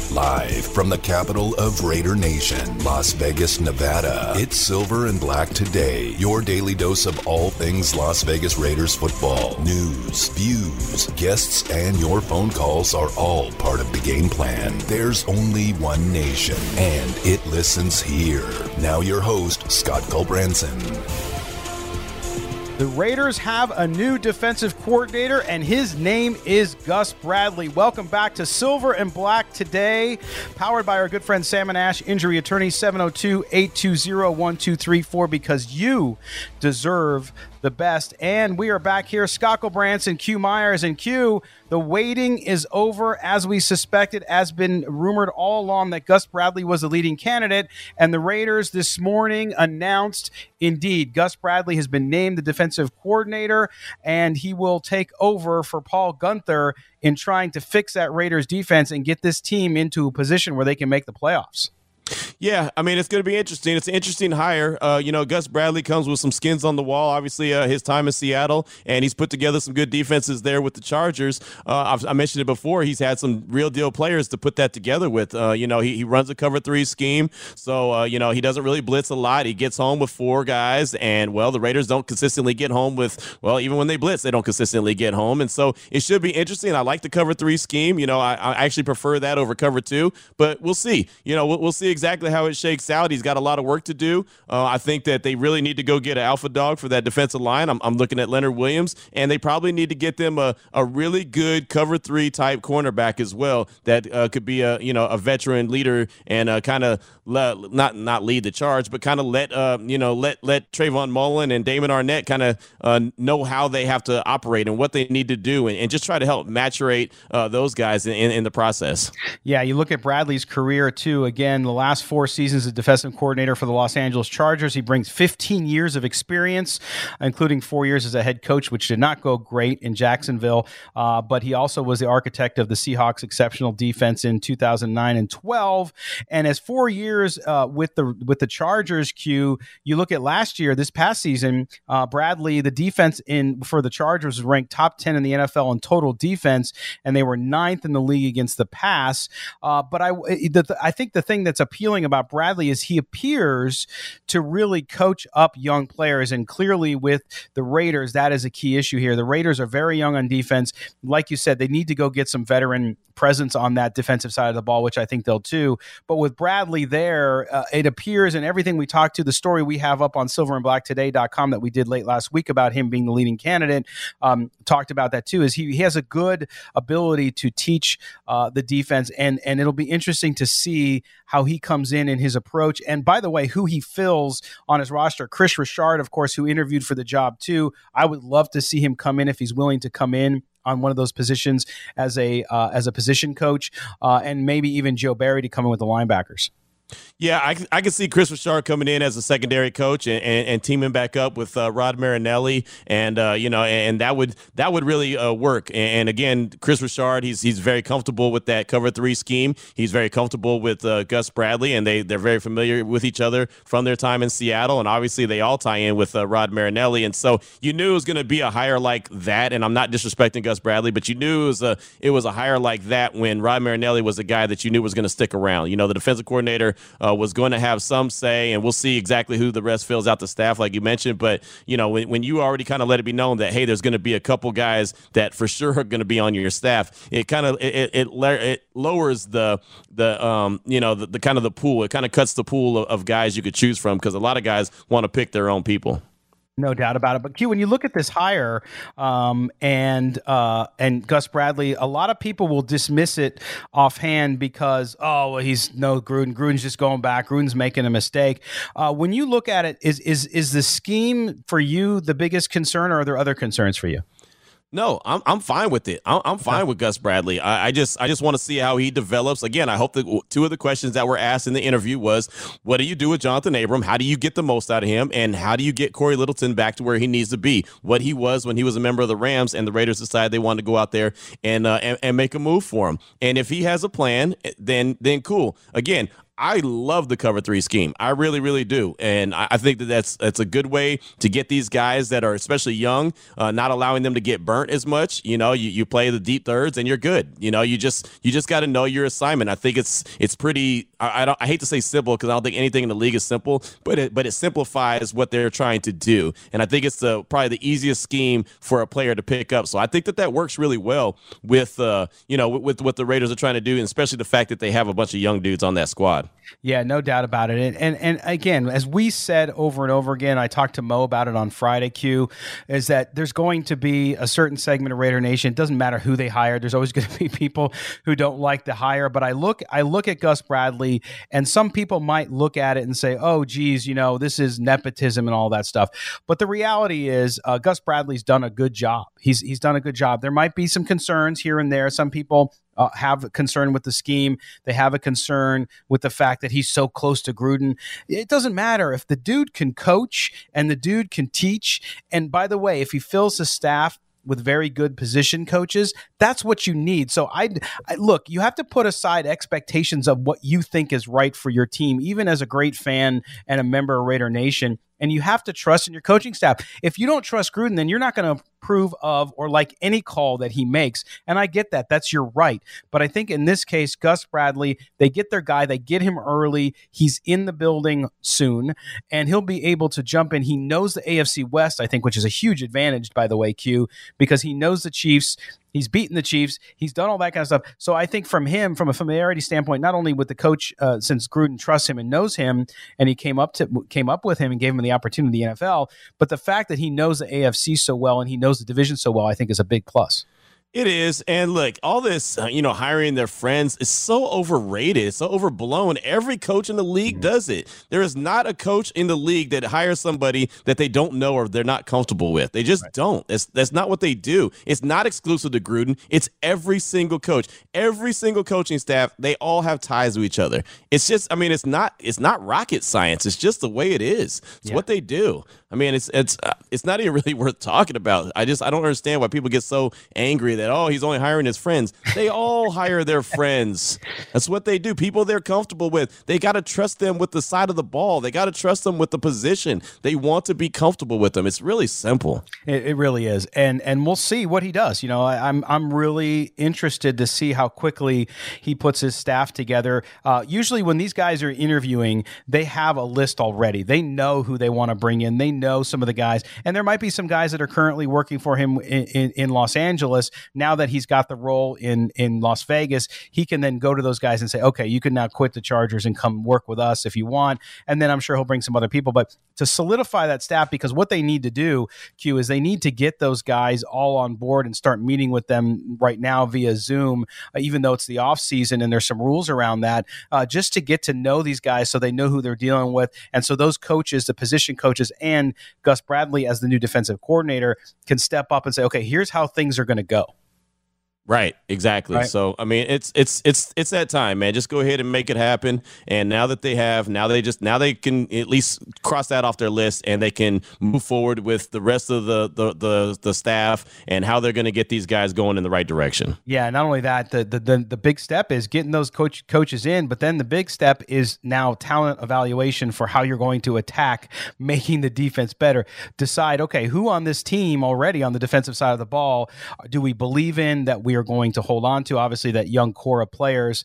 Live from the capital of Raider Nation, Las Vegas, Nevada. It's Silver and Black Today, your daily dose of all things Las Vegas Raiders football. News, views, guests, and your phone calls are all part of the game plan. There's only one nation, and it listens here. Now your host, Scott Culbranson. The Raiders have a new defensive coordinator, and his name is Gus Bradley. Welcome back to Silver and Black Today, powered by our good friend Sam and Ash, injury attorney, 702-820-1234, because you deserve the best. And we are back here, Scott Branson, Q Myers, and Q. The waiting is over, as we suspected, has been rumored all along that Gus Bradley was the leading candidate. And the Raiders this morning announced, indeed, Gus Bradley has been named the defensive coordinator, and he will take over for Paul Guenther in trying to fix that Raiders defense and get this team into a position where they can make the playoffs. Yeah, I mean, it's going to be interesting. It's an interesting hire. Gus Bradley comes with some skins on the wall, obviously his time in Seattle, and he's put together some good defenses there with the Chargers. I mentioned it before. He's had some real deal players to put that together with. He runs a cover 3 scheme, so, he doesn't really blitz a lot. He gets home with 4 guys, and, the Raiders don't consistently get home with, even when they blitz, they don't consistently get home. And so it should be interesting. I like the cover 3 scheme. I actually prefer that over cover 2, but we'll see. We'll see exactly how it shakes out. He's got a lot of work to do. I think that they really need to go get an alpha dog for that defensive line. I'm looking at Leonard Williams, and they probably need to get them a really good cover 3 type cornerback as well that could be a veteran leader and kind of not lead the charge, but kind of let Trayvon Mullen and Damon Arnett kind of know how they have to operate and what they need to do, and just try to help maturate those guys in the process. Yeah, you look at Bradley's career too. Again, the last 4 seasons as defensive coordinator for the Los Angeles Chargers. He brings 15 years of experience, including 4 years as a head coach, which did not go great in Jacksonville. But he also was the architect of the Seahawks' exceptional defense in 2009 and 12. And as 4 years with the Chargers, Q, you look at last year, this past season, Bradley, the defense for the Chargers was ranked top 10 in the NFL in total defense, and they were 9th in the league against the pass. But I think the thing that's appealing about Bradley is he appears to really coach up young players, and clearly with the Raiders, that is a key issue here. The Raiders are very young on defense. Like you said, they need to go get some veteran presence on that defensive side of the ball, which I think they'll do. But with Bradley there, it appears in everything we talked to, the story we have up on silverandblacktoday.com that we did late last week about him being the leading candidate, talked about that too, is he has a good ability to teach the defense, and it'll be interesting to see how he comes in his approach. And by the way, who he fills on his roster, Chris Richard, of course, who interviewed for the job too. I would love to see him come in if he's willing to come in on one of those positions as a position coach, and maybe even Joe Barry to come in with the linebackers. Yeah, I can see Chris Richard coming in as a secondary coach and teaming back up with Rod Marinelli, and and that would really work. And again, Chris Richard, he's very comfortable with that cover 3 scheme. He's very comfortable with Gus Bradley, and they're very familiar with each other from their time in Seattle. And obviously, they all tie in with Rod Marinelli, and so you knew it was going to be a hire like that. And I'm not disrespecting Gus Bradley, but you knew it was a hire like that when Rod Marinelli was a guy that you knew was going to stick around. The defensive coordinator was going to have some say, and we'll see exactly who the rest fills out the staff, like you mentioned. But, when you already kind of let it be known that, hey, there's going to be a couple guys that for sure are going to be on your staff, it kind of it lowers the kind of the pool. It kind of cuts the pool of guys you could choose from, because a lot of guys want to pick their own people. No doubt about it. But Q, when you look at this hire and Gus Bradley, a lot of people will dismiss it offhand because, he's no Gruden. Gruden's just going back. Gruden's making a mistake. When you look at it, is the scheme for you the biggest concern, or are there other concerns for you? No, I'm fine with it. I'm fine with Gus Bradley. I just want to see how he develops. Again, I hope that 2 of the questions that were asked in the interview was, what do you do with Jonathan Abram? How do you get the most out of him? And how do you get Corey Littleton back to where he needs to be? What he was when he was a member of the Rams, and the Raiders decided they wanted to go out there and make a move for him. And if he has a plan, then cool. Again, I love the cover 3 scheme. I really, really do. And I think that's a good way to get these guys that are especially young, not allowing them to get burnt as much. You play the deep thirds and you're good. You just got to know your assignment. I think it's pretty, I hate to say simple because I don't think anything in the league is simple, but it simplifies what they're trying to do. And I think it's probably the easiest scheme for a player to pick up. So I think that works really well with what the Raiders are trying to do, and especially the fact that they have a bunch of young dudes on that squad. Yeah, no doubt about it. And again, as we said over and over again, I talked to Mo about it on Friday, Q, is that there's going to be a certain segment of Raider Nation. It doesn't matter who they hire. There's always going to be people who don't like the hire. But I look at Gus Bradley, and some people might look at it and say, oh, geez, this is nepotism and all that stuff. But the reality is Gus Bradley's done a good job. He's done a good job. There might be some concerns here and there. Some people have a concern with the scheme. They have a concern with the fact that he's so close to Gruden. It doesn't matter if the dude can coach and the dude can teach. And by the way, if he fills the staff with very good position coaches, that's what you need. So I look, you have to put aside expectations of what you think is right for your team, even as a great fan and a member of Raider Nation. And you have to trust in your coaching staff. If you don't trust Gruden, then you're not going to approve of or like any call that he makes. And I get that. That's your right. But I think in this case, Gus Bradley, they get their guy. They get him early. He's in the building soon, and he'll be able to jump in. He knows the AFC West, I think, which is a huge advantage, by the way, Q, because he knows the Chiefs. He's beaten the Chiefs. He's done all that kind of stuff. So I think from him, from a familiarity standpoint, not only with the coach, since Gruden trusts him and knows him, and he came up with him and gave him the opportunity in the NFL, but the fact that he knows the AFC so well and he knows the division so well, I think is a big plus. It is. And look, all this, hiring their friends is so overrated. It's so overblown. Every coach in the league does it. There is not a coach in the league that hires somebody that they don't know or they're not comfortable with. They just don't. That's not what they do. It's not exclusive to Gruden. It's every single coach. Every single coaching staff, they all have ties to each other. It's just, it's not rocket science. It's just the way it is. It's what they do. It's not even really worth talking about. I don't understand why people get so angry that, he's only hiring his friends. They all hire their friends. That's what they do. People they're comfortable with. They got to trust them with the side of the ball. They got to trust them with the position. They want to be comfortable with them. It's really simple. It really is. And we'll see what he does. I'm really interested to see how quickly he puts his staff together. Usually when these guys are interviewing, they have a list already. They know who they want to bring in. They know some of the guys. And there might be some guys that are currently working for him in Los Angeles. Now that he's got the role in Las Vegas, he can then go to those guys and say, okay, you can now quit the Chargers and come work with us if you want. And then I'm sure he'll bring some other people. But to solidify that staff, because what they need to do, Q, is they need to get those guys all on board and start meeting with them right now via Zoom, even though it's the off season and there's some rules around that, just to get to know these guys so they know who they're dealing with. And so those coaches, the position coaches, and Gus Bradley as the new defensive coordinator can step up and say, okay, here's how things are going to go. Right, exactly. Right. So it's that time, man. Just go ahead and make it happen. And now that they have, now they can at least cross that off their list, and they can move forward with the rest of the staff and how they're going to get these guys going in the right direction. Yeah, not only that, the big step is getting those coaches in, but then the big step is now talent evaluation for how you're going to attack, making the defense better. Decide, okay, who on this team already on the defensive side of the ball do we believe in that we are going to hold on to? Obviously, that young core of players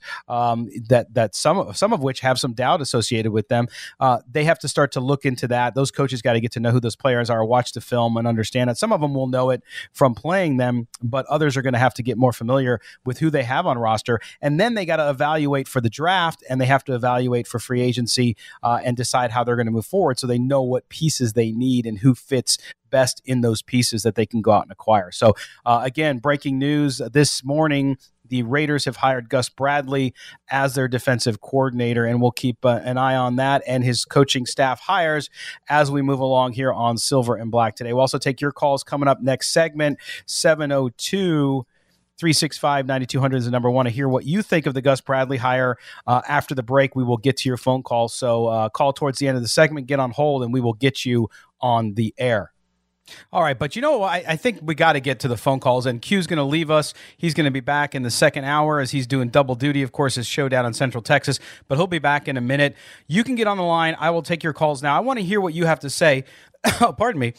that some of which have some doubt associated with them. They have to start to look into that. Those coaches got to get to know who those players are, watch the film, and understand it. Some of them will know it from playing them, but others are going to have to get more familiar with who they have on roster. And then they got to evaluate for the draft, and they have to evaluate for free agency and decide how they're going to move forward, so they know what pieces they need and who fits best in those pieces that they can go out and acquire. So again, breaking news this morning, the Raiders have hired Gus Bradley as their defensive coordinator, and we'll keep an eye on that and his coaching staff hires as we move along here on Silver and Black today. We'll also take your calls coming up next segment. 702-365-9200 is the number one to hear what you think of the Gus Bradley hire. After the break, we will get to your phone call. So call towards the end of the segment, get on hold, and we will get you on the air. All right, but I think we got to get to the phone calls, and Q's going to leave us. He's going to be back in the second hour as he's doing double duty, of course, his show down in Central Texas, but he'll be back in a minute. You can get on the line. I will take your calls now. I want to hear what you have to say. Pardon me.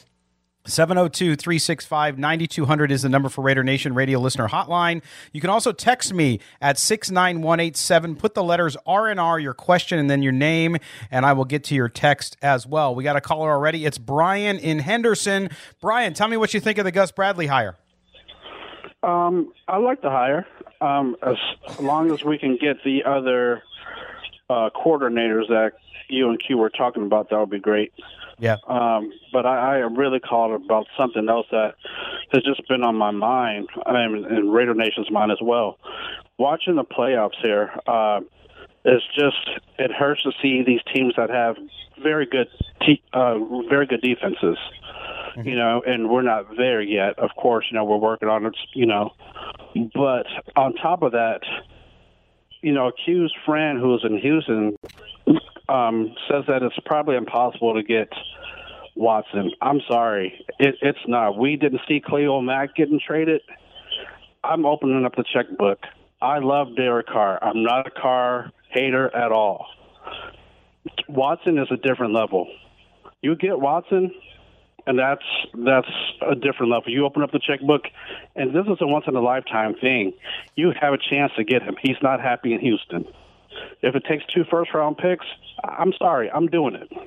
702-365-9200 is the number for Raider Nation Radio Listener Hotline. You can also text me at 69187. Put the letters R&R, your question, and then your name, and I will get to your text as well. We got a caller already. It's Brian in Henderson. Brian, tell me what you think of the Gus Bradley hire. I like the hire. As long as we can get the other coordinators that you and Q were talking about, that would be great. Yeah. But I really called about something else that has just been on my mind, and Raider Nation's mind as well. Watching the playoffs here, it hurts to see these teams that have very good defenses. Mm-hmm. And we're not there yet. Of course, we're working on it. But on top of that, Q's friend who's in Houston says that it's probably impossible to get Watson. I'm sorry. It's not. We didn't see Khalil Mack getting traded. I'm opening up the checkbook. I love Derek Carr. I'm not a Carr hater at all. Watson is a different level. You get Watson, and that's a different level. You open up the checkbook, and this is a once-in-a-lifetime thing. You have a chance to get him. He's not happy in Houston. If it takes 2 first-round picks, I'm sorry. I'm doing it.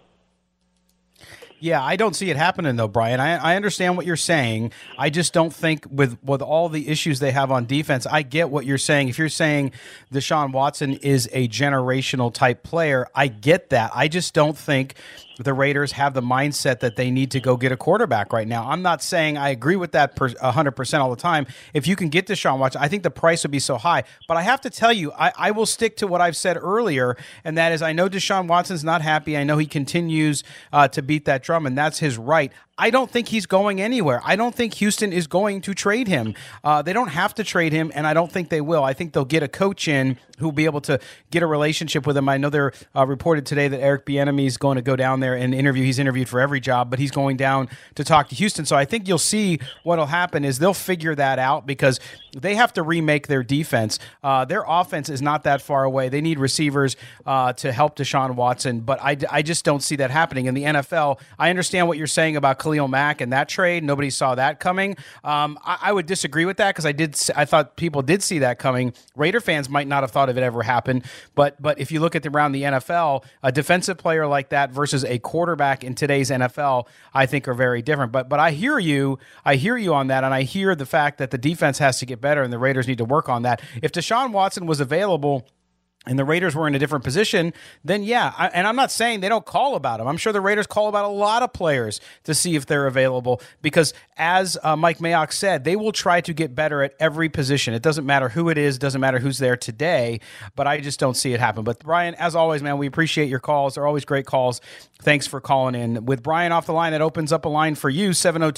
Yeah, I don't see it happening, though, Brian. I understand what you're saying. I just don't think with all the issues they have on defense, I get what you're saying. If you're saying Deshaun Watson is a generational type player, I get that. I just don't think the Raiders have the mindset that they need to go get a quarterback right now. I'm not saying I agree with that 100% all the time. If you can get Deshaun Watson, I think the price would be so high. But I have to tell you, I will stick to what I've said earlier, and that is I know Deshaun Watson's not happy. I know he continues to beat that drum, and that's his right. I don't think he's going anywhere. I don't think Houston is going to trade him. They don't have to trade him, and I don't think they will. I think they'll get a coach in who will be able to get a relationship with him. I know they're reported today that Eric Bieniemy is going to go down there and interview. He's interviewed for every job, but he's going down to talk to Houston. So I think you'll see what will happen is they'll figure that out because they have to remake their defense. Their offense is not that far away. They need receivers to help Deshaun Watson, but I just don't see that happening. In the NFL, I understand what you're saying about Khalil Mack and that trade. Nobody saw that coming. I would disagree with that because I thought people did see that coming. Raider fans might not have thought of it ever happened, but if you look at around the NFL, a defensive player like that versus a quarterback in today's NFL, I think are very different. But I hear you on that, and I hear the fact that the defense has to get better, and the Raiders need to work on that. If Deshaun Watson was available and the Raiders were in a different position, then yeah. And I'm not saying they don't call about him. I'm sure the Raiders call about a lot of players to see if they're available because, as Mike Mayock said, they will try to get better at every position. It doesn't matter who it is, doesn't matter who's there today, but I just don't see it happen. But Brian, as always, man, we appreciate your calls. They're always great calls. Thanks for calling in. With Brian off the line, that opens up a line for you,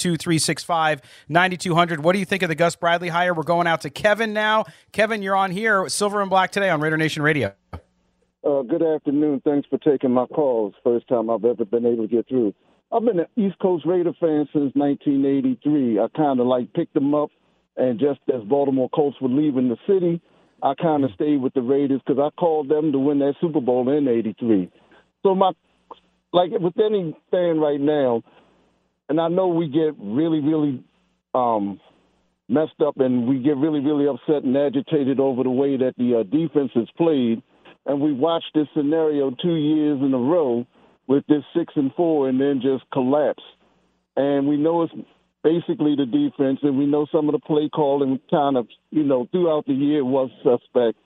702-365-9200. What do you think of the Gus Bradley hire? We're going out to Kevin now. Kevin, you're on here, Silver and Black today on Raider Nation Radio. Good afternoon. Thanks for taking my calls. First time I've ever been able to get through. I've been an East Coast Raider fan since 1983. I kind of picked them up, and just as Baltimore Colts were leaving the city, I kind of stayed with the Raiders because I called them to win that Super Bowl in '83. So with any fan right now, and I know we get really, really messed up and we get really, really upset and agitated over the way that the defense is played. And we watched this scenario 2 years in a row with this 6-4 and then just collapse. And we know it's basically the defense, and we know some of the play calling kind of, throughout the year was suspect.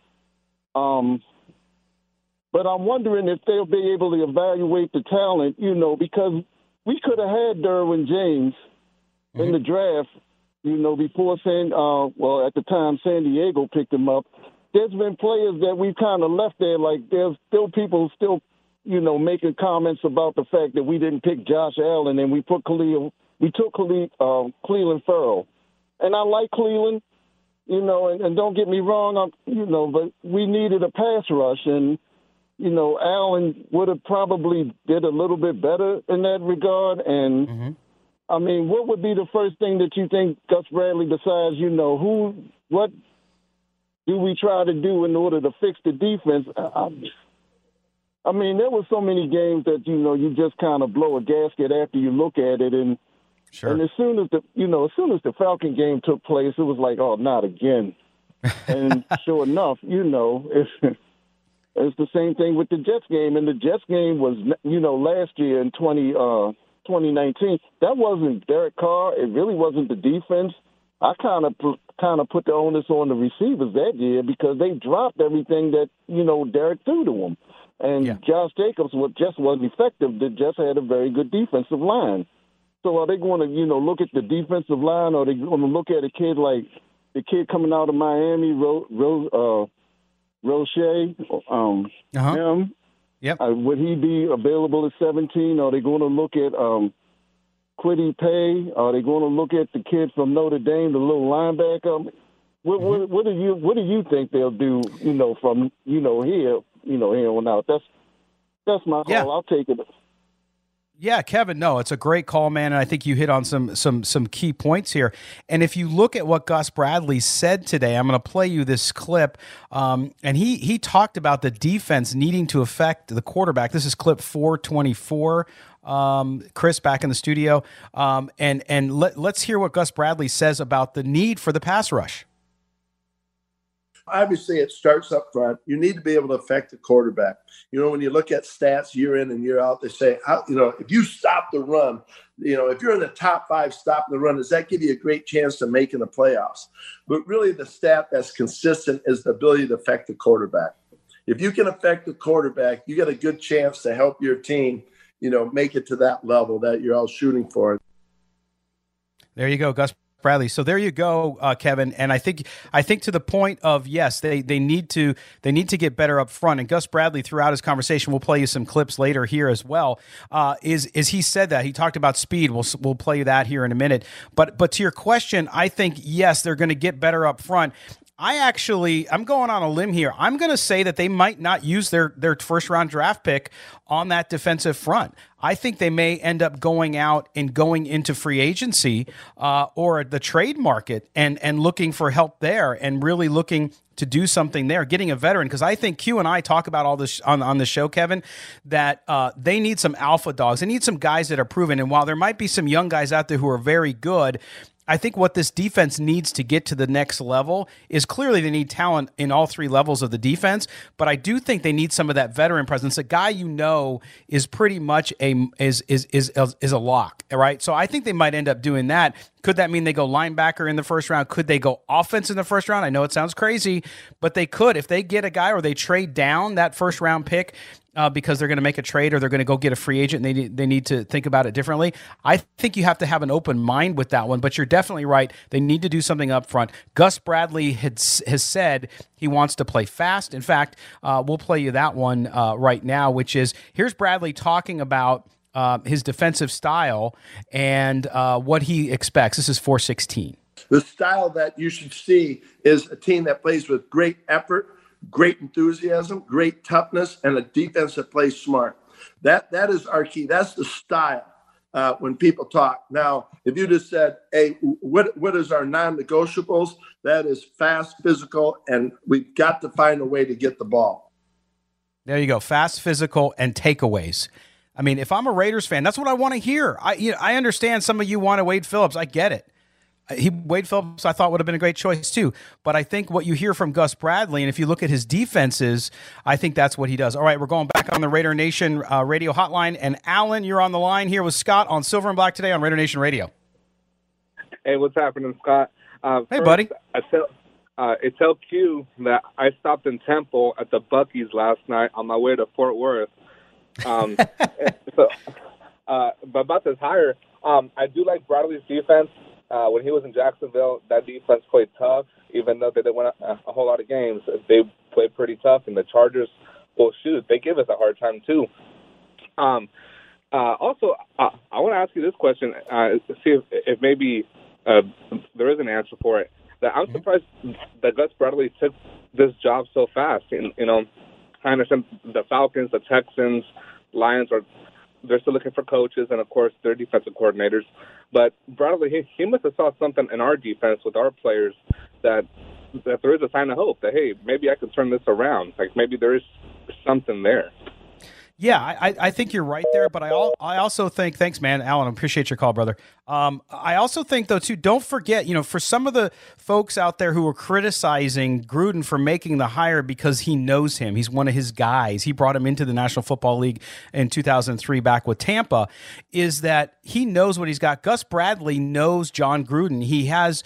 But I'm wondering if they'll be able to evaluate the talent, because we could have had Derwin James in the draft, before at the time San Diego picked him up. There's been players that we've kind of left there, there's still people making comments about the fact that we didn't pick Josh Allen and we took Cleveland Ferrell. And I like Cleveland, and don't get me wrong, but we needed a pass rush, and, Allen would have probably did a little bit better in that regard, and I mean, what would be the first thing that you think Gus Bradley decides, what do we try to do in order to fix the defense? I mean, there were so many games that, you just kind of blow a gasket after you look at it. And Sure. And as soon as the Falcon game took place, it was like, oh, not again. And sure enough, it's the same thing with the Jets game. And the Jets game was, last year in 2019. That wasn't Derek Carr. It really wasn't the defense. I kind of put the onus on the receivers that year because they dropped everything that Derek threw to them. And Josh Jacobs just wasn't effective. The Jets had a very good defensive line. So are they going to, look at the defensive line, or are they going to look at a kid like the kid coming out of Miami, Roche? Him? Yep. Would he be available at 17? Are they going to look at Kwity Paye? Are they going to look at the kid from Notre Dame, the little linebacker? What do you think they'll do? From here on out. That's my call. Yeah. I'll take it. Yeah, Kevin, no, it's a great call, man, and I think you hit on some key points here. And if you look at what Gus Bradley said today, I'm going to play you this clip, and he talked about the defense needing to affect the quarterback. This is clip 424. Chris, back in the studio, and let's hear what Gus Bradley says about the need for the pass rush. Obviously, it starts up front. You need to be able to affect the quarterback. When you look at stats year in and year out, they say, if you stop the run, if you're in the top 5 stopping the run, does that give you a great chance to make in the playoffs? But really, the stat that's consistent is the ability to affect the quarterback. If you can affect the quarterback, you get a good chance to help your team, make it to that level that you're all shooting for. There you go, Gus Bradley. So there you go, Kevin. And I think to the point of, yes, they need to get better up front. And Gus Bradley, throughout his conversation, we'll play you some clips later here as well. Is he said that he talked about speed? We'll play you that here in a minute. But to your question, I think yes, they're going to get better up front. I'm going on a limb here. I'm going to say that they might not use their first round draft pick on that defensive front. I think they may end up going out and going into free agency or the trade market and looking for help there and really looking to do something there, getting a veteran. Because I think Q and I talk about all this on the show, Kevin, that they need some alpha dogs. They need some guys that are proven. And while there might be some young guys out there who are very good, I think what this defense needs to get to the next level is clearly they need talent in all 3 levels of the defense, but I do think they need some of that veteran presence. A guy is pretty much is a lock, right? So I think they might end up doing that. Could that mean they go linebacker in the first round? Could they go offense in the first round? I know it sounds crazy, but they could. If they get a guy or they trade down that first round pick because they're going to make a trade or they're going to go get a free agent and they need to think about it differently, I think you have to have an open mind with that one. But you're definitely right. They need to do something up front. Gus Bradley has said he wants to play fast. In fact, we'll play you that one right now, which is, here's Bradley talking about his defensive style and what he expects. This is 4:16. The style that you should see is a team that plays with great effort, great enthusiasm, great toughness, and a defense that plays smart. That is our key. That's the style when people talk. Now, if you just said, hey, what is our non-negotiables? That is fast, physical, and we've got to find a way to get the ball. There you go. Fast, physical, and takeaways. I mean, if I'm a Raiders fan, that's what I want to hear. I understand some of you wanted Wade Phillips. I get it. Wade Phillips, I thought, would have been a great choice too. But I think what you hear from Gus Bradley, and if you look at his defenses, I think that's what he does. All right, we're going back on the Raider Nation radio hotline. And Alan, you're on the line here with Scott on Silver and Black today on Raider Nation Radio. Hey, what's happening, Scott? Hey, buddy. I tell Q that I stopped in Temple at the Buc-ee's last night on my way to Fort Worth. But about this hire, I do like Bradley's defense. When he was in Jacksonville, that defense played tough. Even though they didn't win a whole lot of games, they played pretty tough. And the Chargers, well, shoot, they give us a hard time too. Also, I want to ask you this question, see if maybe there is an answer for it. That I'm surprised that Gus Bradley took this job so fast. And, I understand the Falcons, the Texans, Lions are they're still looking for coaches and, of course, their defensive coordinators. But Bradley, he must have saw something in our defense with our players that there is a sign of hope that, hey, maybe I can turn this around. Like maybe there is something there. Yeah, I think you're right there, but I also think, thanks, man, Alan, I appreciate your call, brother. I also think, though, too, don't forget, for some of the folks out there who are criticizing Gruden for making the hire because he knows him, he's one of his guys, he brought him into the National Football League in 2003 back with Tampa, is that he knows what he's got. Gus Bradley knows John Gruden. He has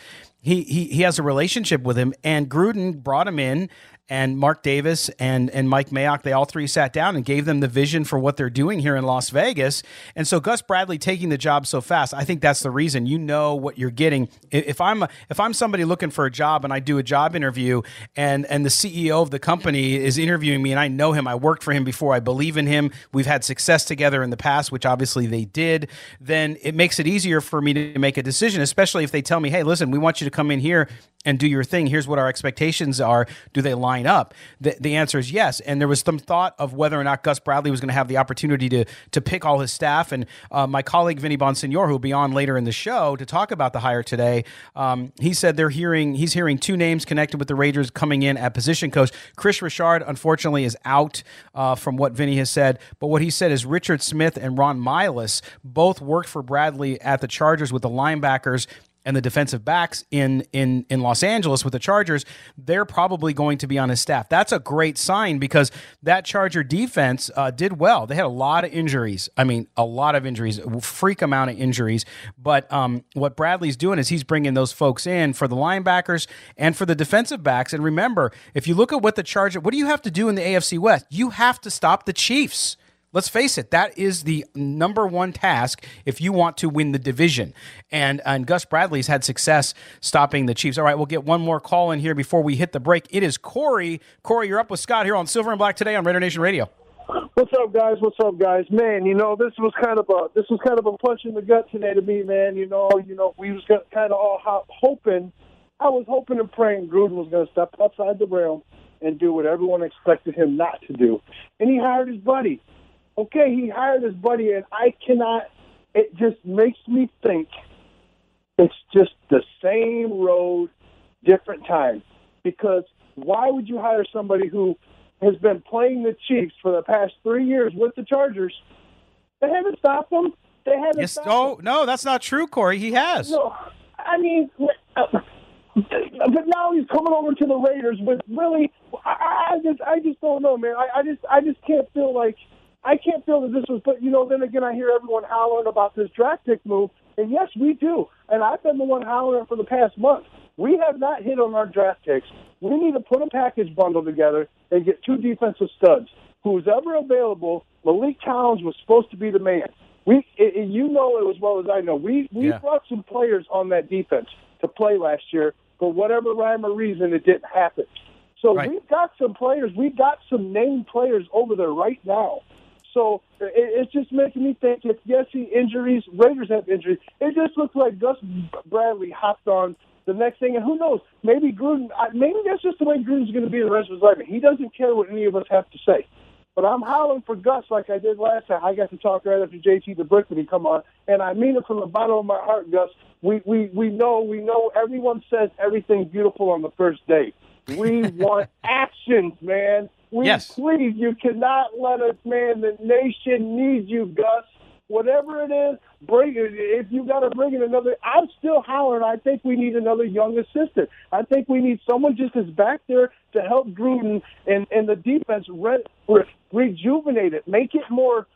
a relationship with him, and Gruden brought him in, and Mark Davis and Mike Mayock, they all three sat down and gave them the vision for what they're doing here in Las Vegas. And so Gus Bradley taking the job so fast, I think that's the reason. You know what you're getting. If I'm somebody looking for a job and I do a job interview and the CEO of the company is interviewing me and I know him, I worked for him before, I believe in him, we've had success together in the past, which obviously they did, then it makes it easier for me to make a decision, especially if they tell me, hey, listen, we want you to come in here and do your thing. Here's what our expectations are. Do they line up? The answer is yes. And there was some thought of whether or not Gus Bradley was going to have the opportunity to pick all his staff. And my colleague Vinny Bonsignor, who will be on later in the show to talk about the hire today, he said he's hearing two names connected with the Raiders coming in at position coach. Chris Richard, unfortunately, is out from what Vinny has said. But what he said is Richard Smith and Ron Miles both worked for Bradley at the Chargers with the linebackers and the defensive backs in Los Angeles with the Chargers. They're probably going to be on his staff. That's a great sign because that Charger defense did well. They had a lot of injuries. I mean, a lot of injuries, a freak amount of injuries. But what Bradley's doing is he's bringing those folks in for the linebackers and for the defensive backs. And remember, if you look at what the Chargers, what do you have to do in the AFC West? You have to stop the Chiefs. Let's face it, that is the number one task if you want to win the division. And Gus Bradley's had success stopping the Chiefs. All right, we'll get one more call in here before we hit the break. It is Corey. Corey, you're up with Scott here on Silver and Black today on Raider Nation Radio. What's up, guys? Man, this was kind of a punch in the gut today to me, man. We was kind of all hoping. I was hoping and praying Gruden was going to step outside the realm and do what everyone expected him not to do. And he hired his buddy. Okay, he hired his buddy, and it just makes me think it's just the same road, different time. Because why would you hire somebody who has been playing the Chiefs for the past 3 years with the Chargers? They haven't stopped them. No, that's not true, Corey. He has. No, I mean, but now he's coming over to the Raiders with really, I just don't know, man. I just can't feel like, I can't feel that this was, but then again, I hear everyone hollering about this draft pick move, and yes, we do. And I've been the one hollering for the past month. We have not hit on our draft picks. We need to put a package bundle together and get two defensive studs. Who's ever available, Malik Collins was supposed to be the man. You know it as well as I know. We brought some players on that defense to play last year. For whatever rhyme or reason, it didn't happen. So We've got some players. We've got some named players over there right now. So it's just making me think, injuries, Raiders have injuries. It just looks like Gus Bradley hopped on the next thing. And who knows, maybe that's just the way Gruden's going to be the rest of his life. He doesn't care what any of us have to say. But I'm howling for Gus like I did last time. I got to talk right after JT the Brick when he come on. And I mean it from the bottom of my heart, Gus. We know everyone says everything's beautiful on the first day. We want actions, man. Please, you cannot let us, man. The nation needs you, Gus. Whatever it is, bring it. If you got to bring in another, I'm still hollering. I think we need another young assistant. I think we need someone just as back there to help Gruden and the defense rejuvenate it. Make it more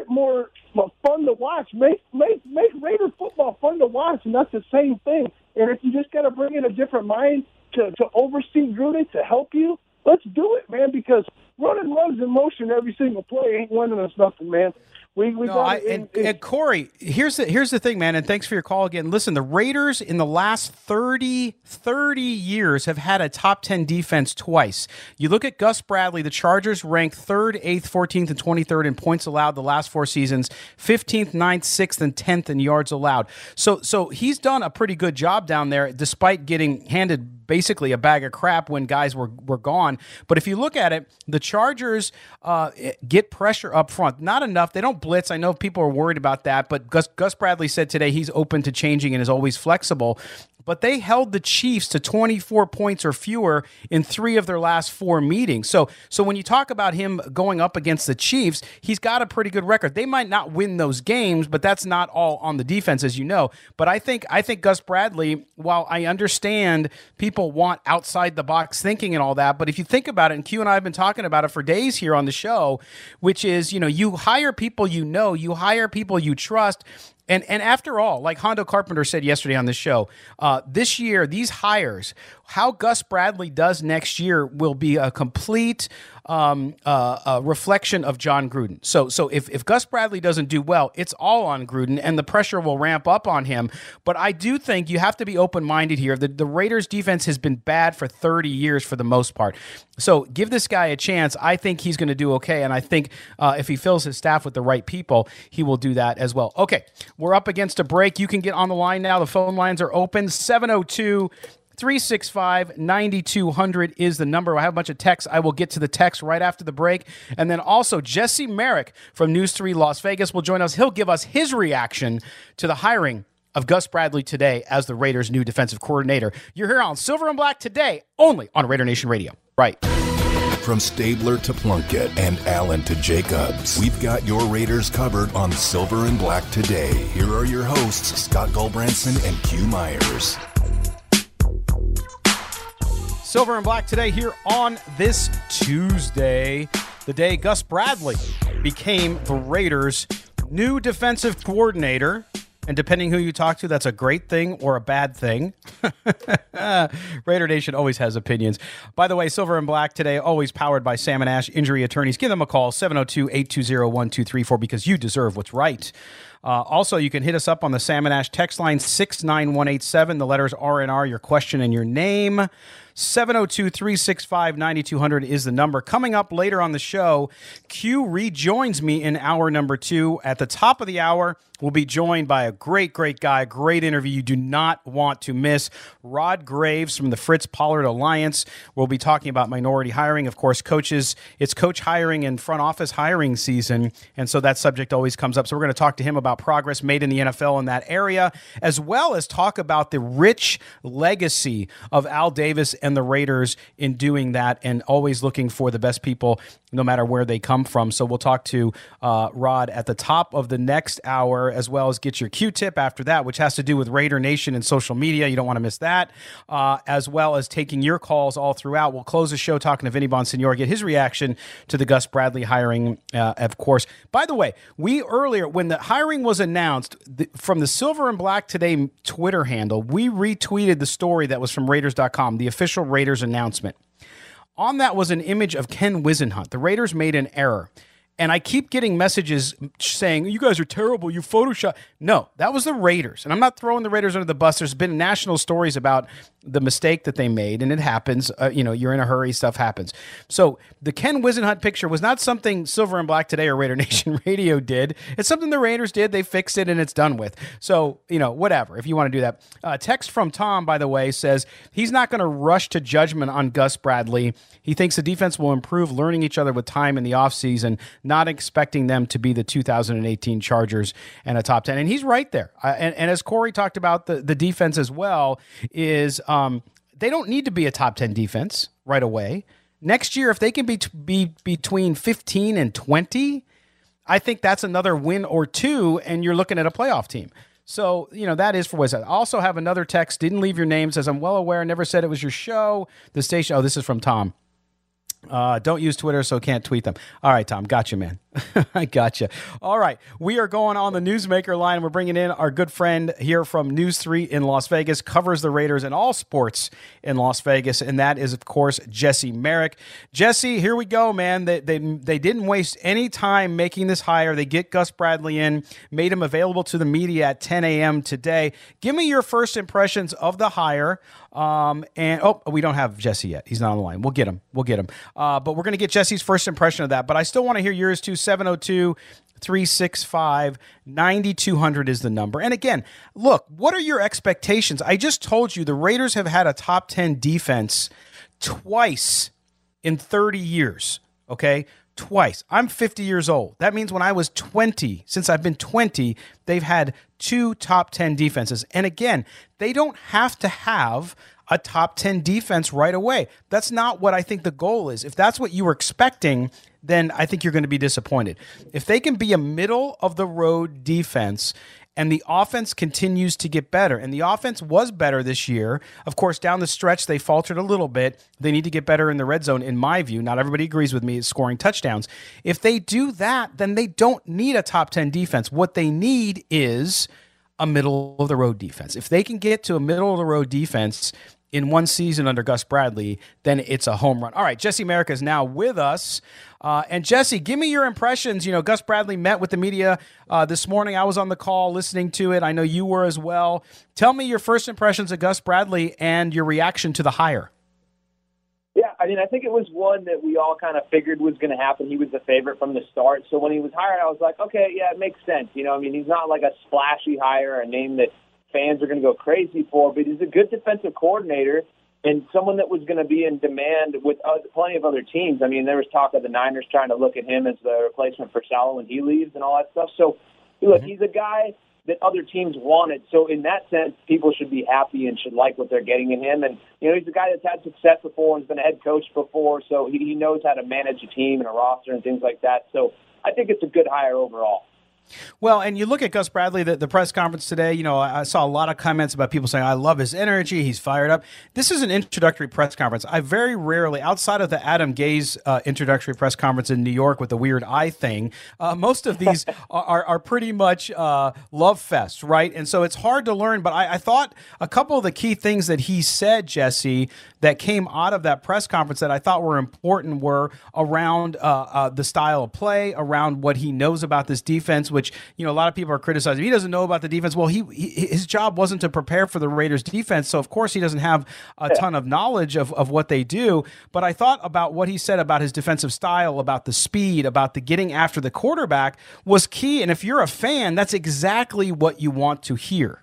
fun to watch. Make Raider football fun to watch, and that's the same thing. And if you just got to bring in a different mind to oversee Gruden to help you, let's do it, man, because running runs in motion every single play ain't winning us nothing, man. And Corey, here's the thing, man, and thanks for your call again. Listen, the Raiders in the last 30 years have had a top 10 defense twice. You look at Gus Bradley, the Chargers ranked 3rd, 8th, 14th, and 23rd in points allowed the last 4 seasons, 15th, 9th, 6th, and 10th in yards allowed. So he's done a pretty good job down there despite getting handed basically a bag of crap when guys were gone. But if you look at it, the Chargers get pressure up front. Not enough. They don't blitz. I know people are worried about that, but Gus Bradley said today he's open to changing and is always flexible. But they held the Chiefs to 24 points or fewer in 3 of their last 4 meetings. So when you talk about him going up against the Chiefs, he's got a pretty good record. They might not win those games, but that's not all on the defense, as you know. But I think Gus Bradley, while I understand people want outside the box thinking and all that, but if you think about it, and Q and I have been talking about it for days here on the show, which is, you hire people you hire people you trust. And after all, like Hondo Carpenter said yesterday on the show, this year, these hires, how Gus Bradley does next year will be a complete reflection of John Gruden. So if Gus Bradley doesn't do well, it's all on Gruden, and the pressure will ramp up on him. But I do think you have to be open-minded here. The Raiders' defense has been bad for 30 years for the most part. So give this guy a chance. I think he's going to do okay, and I think if he fills his staff with the right people, he will do that as well. Okay, we're up against a break. You can get on the line now. The phone lines are open. 702-365-9200 is the number. I have a bunch of texts. I will get to the text right after the break. And then also Jesse Merrick from News 3 Las Vegas will join us. He'll give us his reaction to the hiring of Gus Bradley today as the Raiders' new defensive coordinator. You're here on Silver and Black today, only on Raider Nation Radio. Right. From Stabler to Plunkett and Allen to Jacobs, we've got your Raiders covered on Silver and Black today. Here are your hosts, Scott Gulbranson and Q Myers. Silver and Black today here on this Tuesday, the day Gus Bradley became the Raiders' new defensive coordinator. And depending who you talk to, that's a great thing or a bad thing. Raider Nation always has opinions. By the way, Silver and Black today, always powered by Sam & Ash Injury Attorneys. Give them a call, 702-820-1234, because you deserve what's right. Also, you can hit us up on the Sam & Ash text line, 69187. The letters R&R, your question and your name. 702-365-9200 is the number. Coming up later on the show, Q rejoins me in hour number 2. At the top of the hour, we'll be joined by a great guy, great interview you do not want to miss. Rod Graves from the Fritz Pollard Alliance. We'll be talking about minority hiring. Of course, coaches, it's coach hiring and front office hiring season, and so that subject always comes up. So we're going to talk to him about progress made in the NFL in that area, as well as talk about the rich legacy of Al Davis and the Raiders in doing that, and always looking for the best people no matter where they come from. So we'll talk to Rod at the top of the next hour, as well as get your Q-tip after that, which has to do with Raider Nation and social media. You don't want to miss that, as well as taking your calls all throughout. We'll close the show talking to Vinny Bonsignore, get his reaction to the Gus Bradley hiring, of course. By the way, we earlier, when the hiring was announced, from the Silver and Black Today Twitter handle, we retweeted the story that was from Raiders.com, the official Raiders announcement. On that was an image of Ken Wisenhunt. The Raiders made an error. And I keep getting messages saying, you guys are terrible, you Photoshop. No, that was the Raiders. And I'm not throwing the Raiders under the bus. There's been national stories about the mistake that they made, and it happens. You're in a hurry, stuff happens. So the Ken Wisenhunt picture was not something Silver and Black Today or Raider Nation Radio did. It's something the Raiders did. They fixed it, and it's done with. So, whatever, if you want to do that. Text from Tom, by the way, says he's not going to rush to judgment on Gus Bradley. He thinks the defense will improve, learning each other with time in the offseason, not expecting them to be the 2018 Chargers and a top 10. And he's right there. And as Corey talked about the defense as well, is they don't need to be a top 10 defense right away. Next year, if they can be between 15 and 20, I think that's another win or two, and you're looking at a playoff team. So, that is for what I also have another text, didn't leave your name, says, I'm well aware, never said it was your show. The station, this is from Tom. Don't use Twitter, so can't tweet them. All right, Tom, got you, man. I got you. All right, we are going on the Newsmaker line. We're bringing in our good friend here from News 3 in Las Vegas, covers the Raiders and all sports in Las Vegas, and that is, of course, Jesse Merrick. Jesse, here we go, man. They didn't waste any time making this hire. They get Gus Bradley in, made him available to the media at 10 a.m. today. Give me your first impressions of the hire. We don't have Jesse yet. He's not on the line. We'll get him. But we're going to get Jesse's first impression of that. But I still want to hear yours too. 888-365-9200 is the number. And again, look, what are your expectations? I just told you the Raiders have had a top 10 defense twice in 30 years, okay? Twice. I'm 50 years old. That means when I was 20, since I've been 20, they've had 2 top 10 defenses. And again, they don't have to have a top 10 defense right away. That's not what I think the goal is. If that's what you were expecting, then I think you're going to be disappointed. If they can be a middle of the road defense and the offense continues to get better, and the offense was better this year. Of course, down the stretch, they faltered a little bit. They need to get better in the red zone, in my view. Not everybody agrees with me, scoring touchdowns. If they do that, then they don't need a top 10 defense. What they need is a middle-of-the-road defense. If they can get to a middle-of-the-road defense in one season under Gus Bradley, then it's a home run. All right, Jesse Merrick is now with us. And Jesse, give me your impressions. You know, Gus Bradley met with the media this morning. I was on the call listening to it. I know you were as well. Tell me your first impressions of Gus Bradley and your reaction to the hire. Yeah, I mean, I think it was one that we all kind of figured was going to happen. He was the favorite from the start. So when he was hired, I was like, okay, yeah, it makes sense. You know, I mean, he's not like a splashy hire, a name that fans are going to go crazy for, but he's a good defensive coordinator and someone that was going to be in demand with plenty of other teams. I mean, there was talk of the Niners trying to look at him as the replacement for Saleh when he leaves and all that stuff. So, look, he's a guy that other teams wanted. So in that sense, people should be happy and should like what they're getting in him. And, you know, he's a guy that's had success before and has been a head coach before, so he knows how to manage a team and a roster and things like that. So I think it's a good hire overall. Well, and you look at Gus Bradley, the press conference today, you know, I saw a lot of comments about people saying, I love his energy, he's fired up. This is an introductory press conference. I very rarely, outside of the Adam Gase introductory press conference in New York with the weird eye thing, most of these are pretty much love fest, right? And so it's hard to learn, but I thought a couple of the key things that he said, Jesse, that came out of that press conference that I thought were important were around the style of play, around what he knows about this defense, which, you know, a lot of people are criticizing. He doesn't know about the defense. Well, his job wasn't to prepare for the Raiders defense. So of course he doesn't have a ton of knowledge of what they do. But I thought about what he said about his defensive style, about the speed, about the getting after the quarterback was key. And if you're a fan, that's exactly what you want to hear.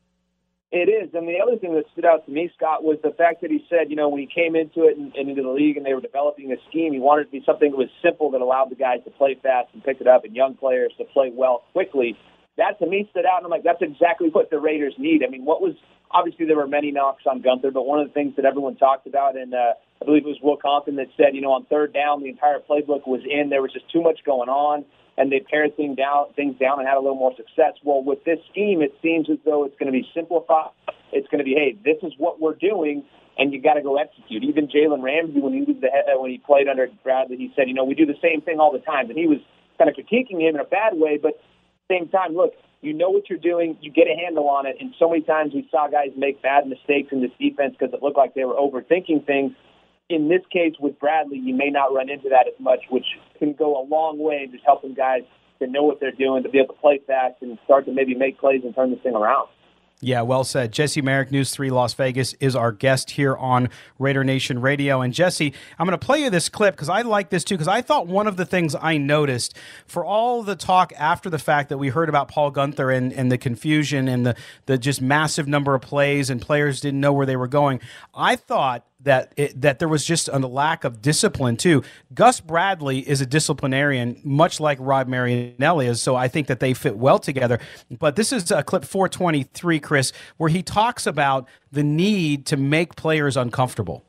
It is. And the other thing that stood out to me, Scott, was the fact that he said, you know, when he came into it and into the league and they were developing a scheme, he wanted it to be something that was simple that allowed the guys to play fast and pick it up and young players to play well quickly. That, to me, stood out. And I'm like, that's exactly what the Raiders need. I mean, obviously there were many knocks on Gunther, but one of the things that everyone talked about, and I believe it was Will Compton that said, you know, on third down, the entire playbook was in. There was just too much going on, and they pared things down and had a little more success. Well, with this scheme, it seems as though it's going to be simplified. It's going to be, hey, this is what we're doing, and you got to go execute. Even Jalen Ramsey, when he played under Bradley, he said, you know, we do the same thing all the time. And he was kind of critiquing him in a bad way, but at the same time, look, you know what you're doing, you get a handle on it, and so many times we saw guys make bad mistakes in this defense because it looked like they were overthinking things. In this case with Bradley, you may not run into that as much, which can go a long way in just helping guys to know what they're doing, to be able to play fast and start to maybe make plays and turn this thing around. Yeah, well said. Jesse Merrick, News 3 Las Vegas, is our guest here on Raider Nation Radio. And Jesse, I'm going to play you this clip because I like this too, because I thought one of the things I noticed for all the talk after the fact that we heard about Paul Gunther and the confusion and the just massive number of plays and players didn't know where they were going, I thought that there was just a lack of discipline too. Gus Bradley is a disciplinarian, much like Rod Marinelli is, so I think that they fit well together. But this is clip 423, Chris, where he talks about the need to make players uncomfortable.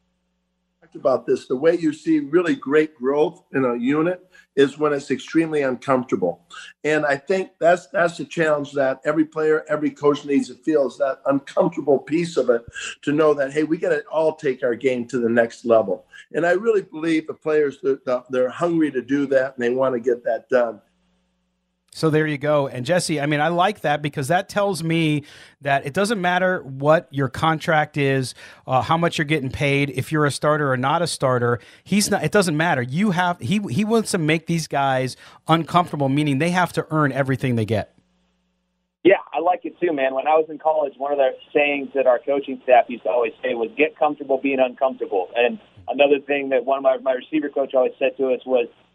About this, the way you see really great growth in a unit is when it's extremely uncomfortable. And I think that's the challenge that every player, every coach needs to feel, is that uncomfortable piece of it, to know that, hey, we got to all take our game to the next level. And I really believe the players, they're hungry to do that, and they want to get that done. So there you go. And Jesse, I mean, I like that because that tells me that it doesn't matter what your contract is, how much you're getting paid, if you're a starter or not a starter. It doesn't matter. He wants to make these guys uncomfortable, meaning they have to earn everything they get. Yeah, I like it too, man. When I was in college, one of the sayings that our coaching staff used to always say was, get comfortable being uncomfortable. And another thing that one of my receiver coach always said to us was,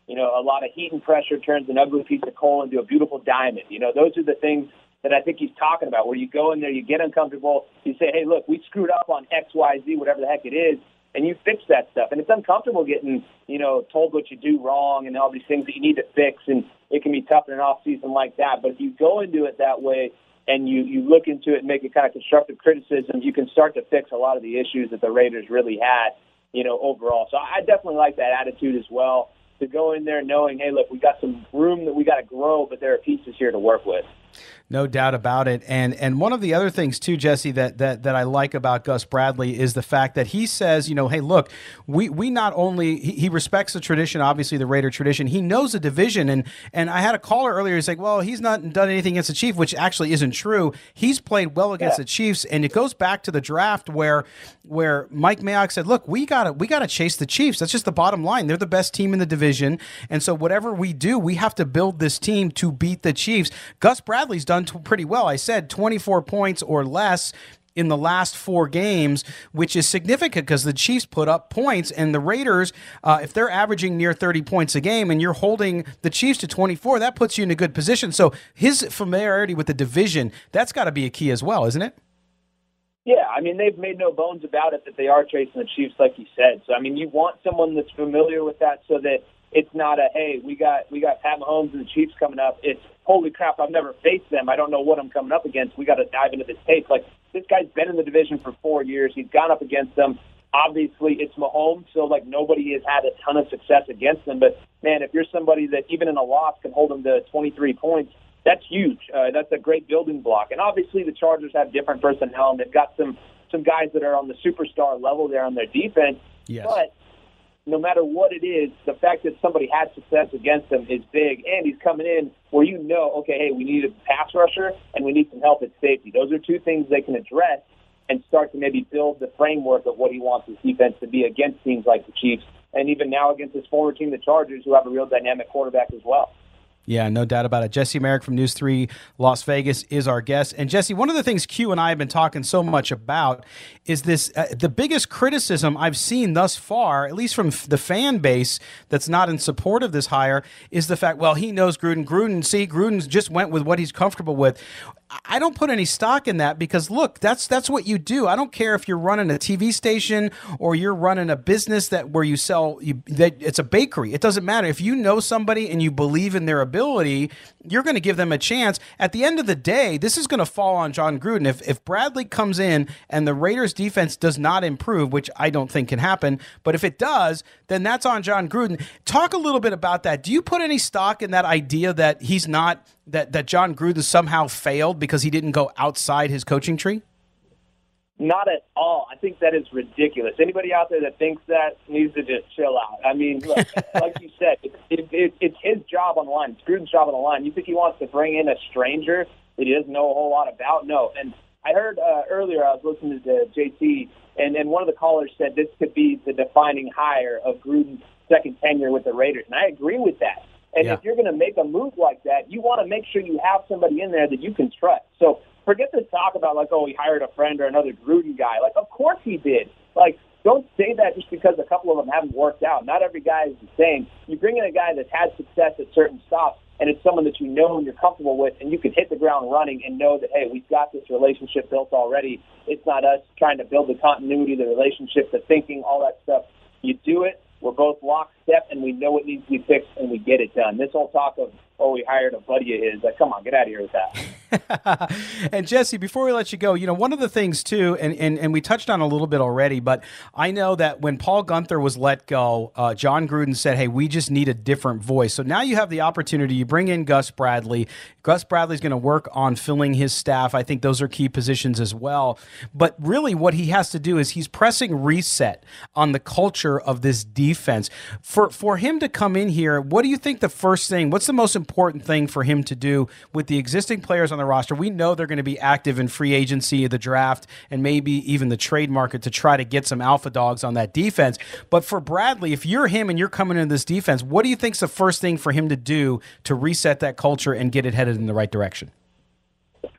A lot of heat and pressure turns an ugly piece of coal into a beautiful diamond. Those are the things that I think he's talking about, where you go in there, you get uncomfortable, you say, hey, look, we screwed up on X, Y, Z, whatever the heck it is, and you fix that stuff. And it's uncomfortable getting, told what you do wrong and all these things that you need to fix, and it can be tough in an off season like that. But if you go into it that way and you look into it and make it kind of constructive criticism, you can start to fix a lot of the issues that the Raiders really had, overall. So I definitely like that attitude as well, to go in there knowing, hey, look, we got some room that we got to grow, but there are pieces here to work with. No doubt about it. And one of the other things too, Jesse, that I like about Gus Bradley is the fact that he says, hey, look, we not only, he respects the tradition, obviously the Raider tradition, he knows the division. And I had a caller earlier who's like, well, he's not done anything against the Chiefs, which actually isn't true. He's played well against the Chiefs. And it goes back to the draft where Mike Mayock said, look, we gotta chase the Chiefs. That's just the bottom line. They're the best team in the division. And so whatever we do, we have to build this team to beat the Chiefs. Gus Bradley's done pretty well. I said 24 points or less in the last 4 games, which is significant because the Chiefs put up points, and the Raiders, if they're averaging near 30 points a game and you're holding the Chiefs to 24, that puts you in a good position. So his familiarity with the division, that's got to be a key as well, isn't it? Yeah, they've made no bones about it that they are chasing the Chiefs, like you said. So, you want someone that's familiar with that so that it's not a, hey, we got Pat Mahomes and the Chiefs coming up. It's, holy crap, I've never faced them. I don't know what I'm coming up against. We got to dive into this tape. Like, this guy's been in the division for 4 years. He's gone up against them. Obviously, it's Mahomes, so, nobody has had a ton of success against them. But, man, if you're somebody that even in a loss can hold them to 23 points, that's huge. That's a great building block. And obviously the Chargers have different personnel, and they've got some guys that are on the superstar level there on their defense. Yes. But no matter what it is, the fact that somebody had success against them is big, and he's coming in where okay, hey, we need a pass rusher and we need some help at safety. Those are 2 things they can address and start to maybe build the framework of what he wants his defense to be against teams like the Chiefs, and even now against his former team, the Chargers, who have a real dynamic quarterback as well. Yeah, no doubt about it. Jesse Merrick from News 3 Las Vegas is our guest. And Jesse, one of the things Q and I have been talking so much about is this, the biggest criticism I've seen thus far, at least from the fan base that's not in support of this hire, is the fact, well, he knows Gruden. Gruden just went with what he's comfortable with. I don't put any stock in that because, look, that's what you do. I don't care if you're running a TV station or you're running a business where you sell that it's a bakery. It doesn't matter. If you know somebody and you believe in their ability, you're going to give them a chance. At the end of the day, this is going to fall on John Gruden. If Bradley comes in and the Raiders defense does not improve, which I don't think can happen, but if it does, then that's on John Gruden. Talk a little bit about that. Do you put any stock in that idea that he's not that John Gruden somehow failed because he didn't go outside his coaching tree? Not at all. I think that is ridiculous. Anybody out there that thinks that needs to just chill out. Look, like you said, it's his job on the line. It's Gruden's job on the line. You think he wants to bring in a stranger that he doesn't know a whole lot about? No. And I heard earlier, I was listening to JT, and one of the callers said this could be the defining hire of Gruden's second tenure with the Raiders. And I agree with that. And if you're going to make a move like that, you want to make sure you have somebody in there that you can trust. So forget this talk about, he hired a friend or another Gruden guy. Of course he did. Don't say that just because a couple of them haven't worked out. Not every guy is the same. You bring in a guy that's had success at certain stops, and it's someone that you know and you're comfortable with, and you can hit the ground running and know that, hey, we've got this relationship built already. It's not us trying to build the continuity, the relationship, the thinking, all that stuff. You do it. We're both lockstep, and we know what needs to be fixed, and we get it done. This whole talk of, we hired a buddy of his, come on, get out of here with that. And Jesse, before we let you go, one of the things too, and we touched on a little bit already, but I know that when Paul Guenther was let go, John Gruden said, hey, we just need a different voice. So now you have the opportunity, you bring in Gus Bradley. Gus Bradley's going to work on filling his staff. I think those are key positions as well. But really what he has to do is he's pressing reset on the culture of this defense. For him to come in here, what do you think what's the most important thing for him to do with the existing players on the roster? We know they're going to be active in free agency, the draft, and maybe even the trade market to try to get some alpha dogs on that defense. But for Bradley, if you're him and you're coming into this defense, what do you think's the first thing for him to do to reset that culture and get it headed in the right direction?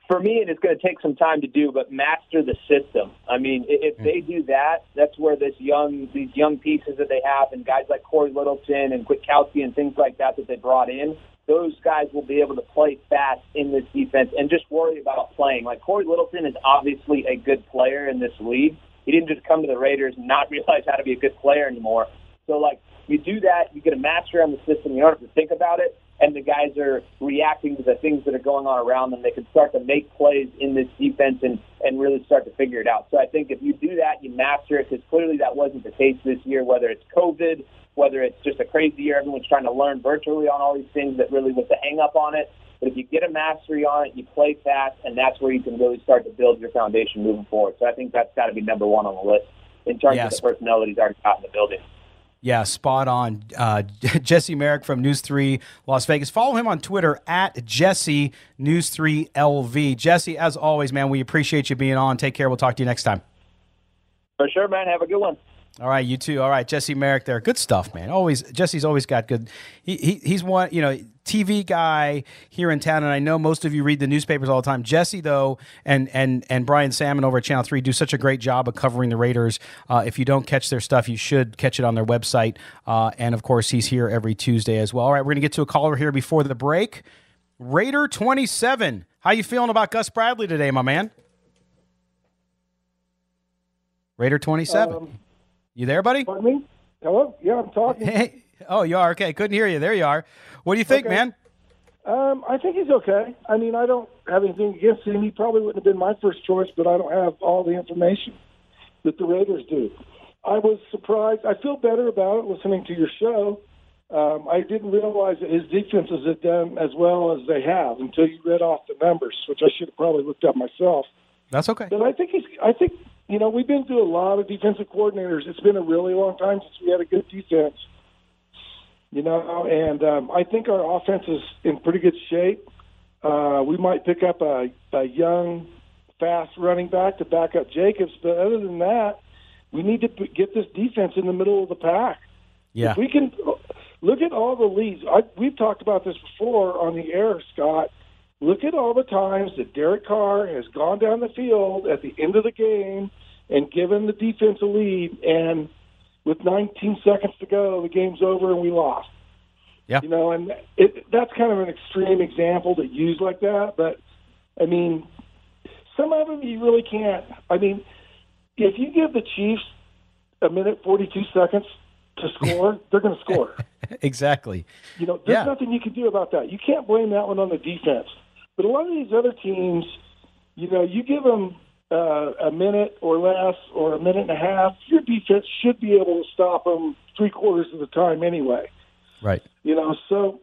for me, and it's going to take some time to do, but master the system. I mean, if they do that, that's where these young pieces that they have, and guys like Corey Littleton and Kwiatkowski and things like that they brought in, those guys will be able to play fast in this defense and just worry about playing. Like, Corey Littleton is obviously a good player in this league. He didn't just come to the Raiders and not realize how to be a good player anymore. So, like, you do that, you get a master on the system, you don't have to think about it, and the guys are reacting to the things that are going on around them. They can start to make plays in this defense and really start to figure it out. So I think if you do that, you master it, because clearly that wasn't the case this year, whether it's COVID, whether it's just a crazy year, everyone's trying to learn virtually on all these things that really was the hang-up on it. But if you get a mastery on it, you play fast, and that's where you can really start to build your foundation moving forward. So I think that's got to be number one on the list in terms of the personnel that he's already got in the building. Yeah, spot on. Jesse Merrick from News 3 Las Vegas. Follow him on Twitter at Jesse News 3 LV. Jesse, as always, man, we appreciate you being on. Take care. We'll talk to you next time. For sure, man. Have a good one. All right, you too. All right, Jesse Merrick there. Good stuff, man. Jesse's always got good. He's one, TV guy here in town, and I know most of you read the newspapers all the time. Jesse, though, and Brian Salmon over at Channel 3 do such a great job of covering the Raiders. If you don't catch their stuff, you should catch it on their website. And, of course, he's here every Tuesday as well. All right, we're going to get to a caller here before the break. Raider 27. How you feeling about Gus Bradley today, my man? Raider 27. You there, buddy? Pardon me? Hello? Yeah, I'm talking. Hey. Oh, you are? Okay, couldn't hear you. There you are. What do you think, man? I think he's okay. I mean, I don't have anything against him. He probably wouldn't have been my first choice, but I don't have all the information that the Raiders do. I was surprised. I feel better about it listening to your show. I didn't realize that his defenses had done as well as they have until you read off the numbers, which I should have probably looked up myself. That's okay. But I think we've been through a lot of defensive coordinators. It's been a really long time since we had a good defense, and I think our offense is in pretty good shape. We might pick up a young, fast running back to back up Jacobs, but other than that, we need to get this defense in the middle of the pack. Yeah. If we can look at all the leads. We've talked about this before on the air, Scott. Look at all the times that Derek Carr has gone down the field at the end of the game and given the defense a lead, and with 19 seconds to go, the game's over and we lost. Yeah. And that's kind of an extreme example to use like that, but, I mean, some of them you really can't. I mean, if you give the Chiefs a minute 42 seconds to score, they're going to score. Exactly. There's nothing you can do about that. You can't blame that one on the defense. But a lot of these other teams, you give them a minute or less or a minute and a half, your defense should be able to stop them 3/4 of the time anyway. Right. So,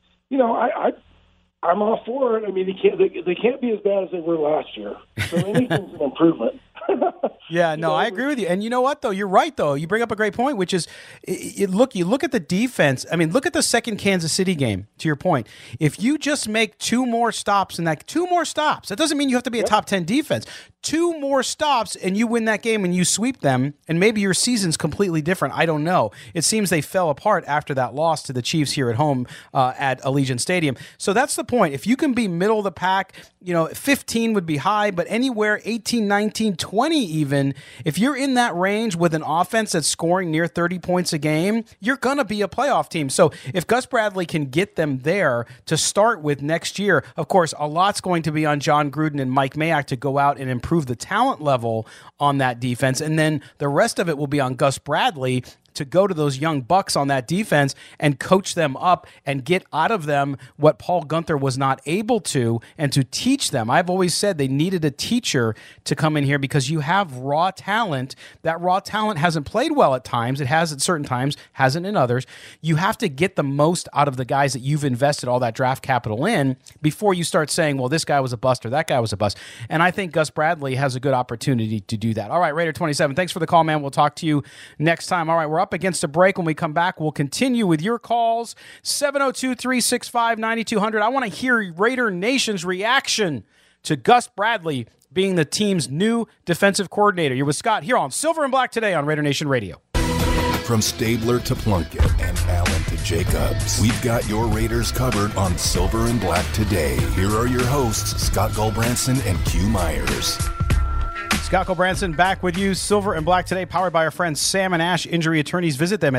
I'm all for it. I mean, they can't be as bad as they were last year. So anything's an improvement. Yeah, no, I agree with you. And you know what, though? You're right, though. You bring up a great point, which is, you look at the defense. I mean, look at the second Kansas City game, to your point. If you just make two more stops, that doesn't mean you have to be a top 10 defense. 2 more stops, and you win that game, and you sweep them, and maybe your season's completely different. I don't know. It seems they fell apart after that loss to the Chiefs here at home at Allegiant Stadium. So that's the point. If you can be middle of the pack, 15 would be high, but anywhere 18, 19, 20 even, if you're in that range with an offense that's scoring near 30 points a game, you're going to be a playoff team. So if Gus Bradley can get them there to start with next year, of course, a lot's going to be on John Gruden and Mike Mayock to go out and improve the talent level on that defense. And then the rest of it will be on Gus Bradley to go to those young bucks on that defense and coach them up and get out of them what Paul Guenther was not able to, and to teach them. I've always said they needed a teacher to come in here because you have raw talent. That raw talent hasn't played well at times. It has at certain times, hasn't in others. You have to get the most out of the guys that you've invested all that draft capital in before you start saying, well, this guy was a bust or that guy was a bust. And I think Gus Bradley has a good opportunity to do that. All right, Raider 27, thanks for the call, man. We'll talk to you next time. All right, we're up against a break. When we come back, we'll continue with your calls. 702-365-9200. I want to hear Raider Nation's reaction to Gus Bradley being the team's new defensive coordinator. You're with Scott here on Silver and Black today on Raider Nation Radio. From Stabler to Plunkett and Allen to Jacobs, we've got your Raiders covered on Silver and Black Today. Here are your hosts, Scott Gulbranson and Q Myers. Scott Gulbranson back with you. Silver and Black Today, powered by our friends Sam and Ash Injury Attorneys. Visit them at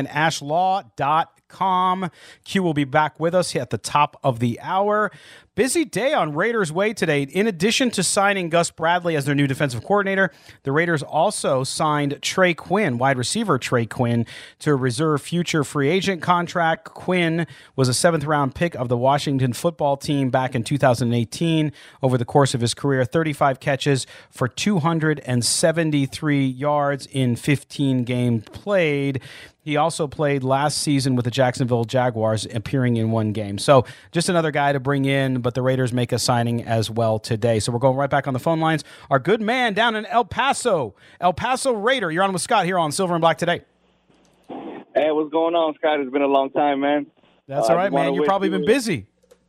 samandashlaw.com. Q will be back with us at the top of the hour. Busy day on Raiders Way today. In addition to signing Gus Bradley as their new defensive coordinator, the Raiders also signed Trey Quinn, wide receiver Trey Quinn, to a reserve future free agent contract. Quinn was a 7th-round pick of the Washington football team back in 2018. Over the course of his career, 35 catches for 273 yards in 15 games played. He also played last season with the Jacksonville Jaguars, appearing in one game. So just another guy to bring in, but the Raiders make a signing as well today. So we're going right back on the phone lines. Our good man down in El Paso Raider. You're on with Scott here on Silver and Black Today. Hey, what's going on, Scott? It's been a long time, man. That's all right, man. You've probably been busy.